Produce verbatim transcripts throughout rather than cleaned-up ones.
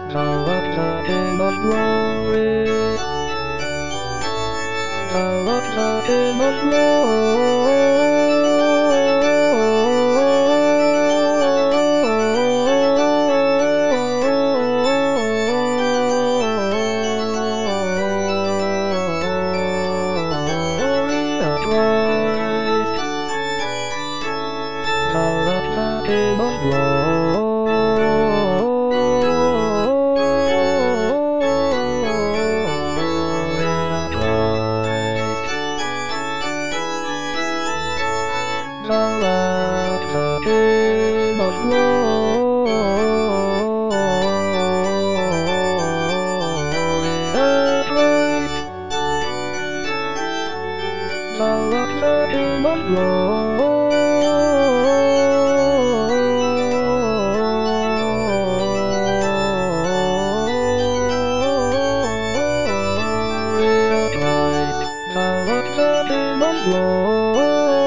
Now I've nothing but glory. Now I've nothing but glory at Christ. Now I've nothing but glory. Now I've nothing but glory at Christ. Now I've nothing but glory at Christ. Now I've nothing but glory.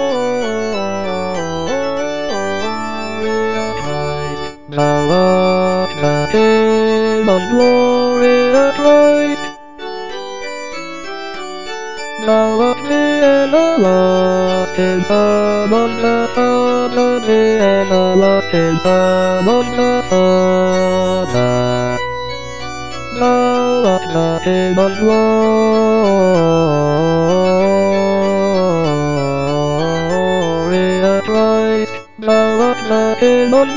Now I've nothing but glory at Christ. Now I've me and the lost in some of the Father, me and the lost in some of the Father. Now I've nothing but glory at Christ. Now I've nothing but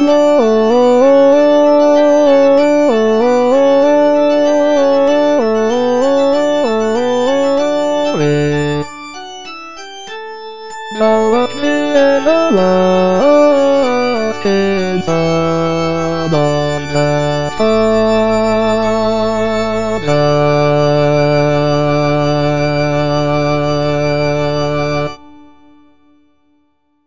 glory. Now I've me and the lost in some of the